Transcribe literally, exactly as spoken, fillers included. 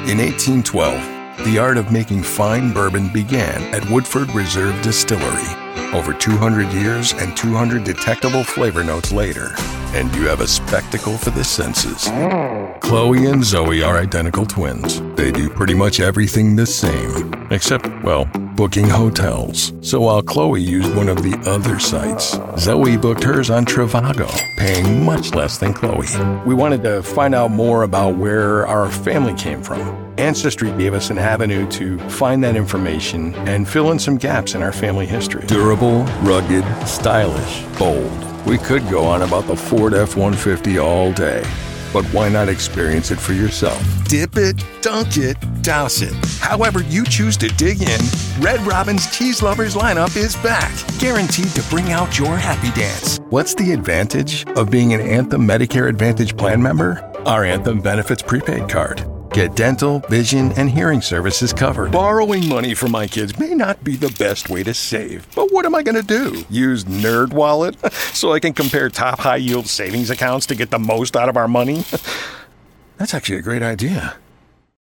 In eighteen twelve, the art of making fine bourbon began at Woodford Reserve Distillery. Over two hundred years and two hundred detectable flavor notes later, and you have a spectacle for the senses. Chloe and Zoe are identical twins. They do pretty much everything the same, except, well, booking hotels. So while Chloe used one of the other sites, Zoe booked hers on Trivago, paying much less than Chloe. We wanted to find out more about where our family came from. Ancestry gave us an avenue to find that information and fill in some gaps in our family history. Durable, rugged, stylish, bold. We could go on about the Ford F one fifty all day, but why not experience it for yourself? Dip it, dunk it, douse it. However you choose to dig in, Red Robin's Cheese Lovers lineup is back, guaranteed to bring out your happy dance. What's the advantage of being an Anthem Medicare Advantage plan member? Our Anthem Benefits prepaid card. Get dental, vision, and hearing services covered. Borrowing money from my kids may not be the best way to save, but what am I going to do? Use NerdWallet so I can compare top high-yield savings accounts to get the most out of our money? That's actually a great idea.